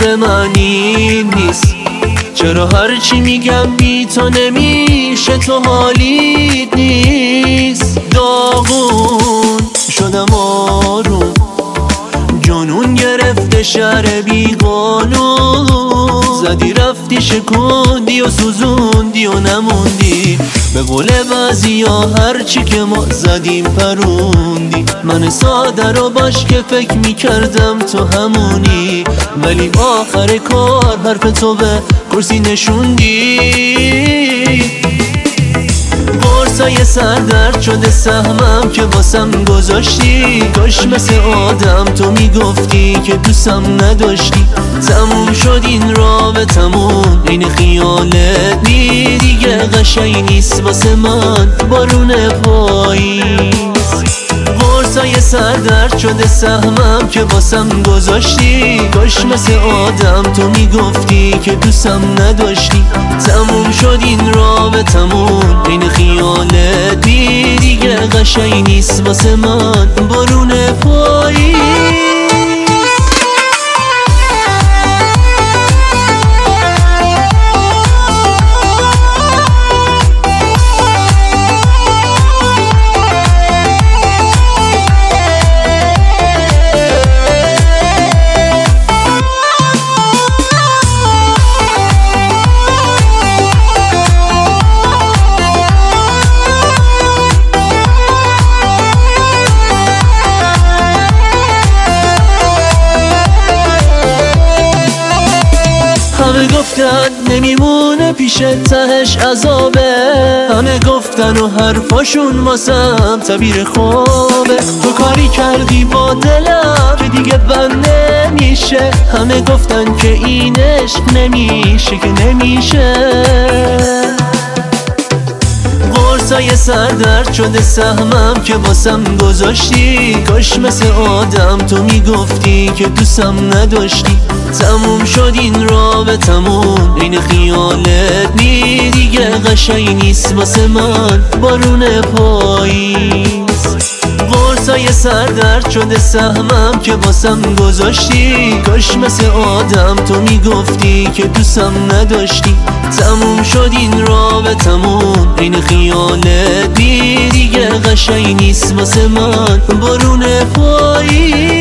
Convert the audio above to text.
به معنی نیست. چرا هرچی میگم بی تو نمیشه، تو حالیت نیست. داغون شدم آروم، جنون گرفته شهر بیقانون. زدی رفتی شکوندی و سوزوندی و نموندی. به قول بعضیا هرچی که ما زدیم پروندی. من ساده رو باش که فکر میکردم تو همونی، ولی آخر کار حرف تو به کرسی نشوندی. قرصای سردرد شده سهمم که واسم گذاشتی. کاش مثل آدم تو میگفتی که دوستم نداشتی. تموم شد این رابطمون، این خیالت نی دیگه قشنگ نیست واسه من بارون پاییز. قرصای سردرد شده سهمم که واسم گذاشتی. کاش مثل آدم تو میگفتی که دوستم نداشتی. تموم شد این رابطمون، این خیالت نی دیگه قشنگ نیست واسه من بارون پاییز. همه گفتن نمیمونه پیش تهش عذابه. همه گفتن و حرفاشون واسم تعبیر خوابه. تو کاری کردی با دلم که دیگه بند نمیشه. همه گفتن که این عشق نمیشه که نمیشه. قرصای سردرد شده سهمم که واسم گذاشتی. کاش مثل آدم تو میگفتی که دوستم نداشتی. تموم شد این رابطمون، این خیالت نی دیگه قشنگ نیست واسه من بارون پاییز. قرصای سردرد شده سهمم که واسم گذاشتی. کاش مثل آدم تو میگفتی که دوستم نداشتی. تموم شد این رابطمون، این خیالت نی دیگه قشنگ نیست واسه من بارون پاییز.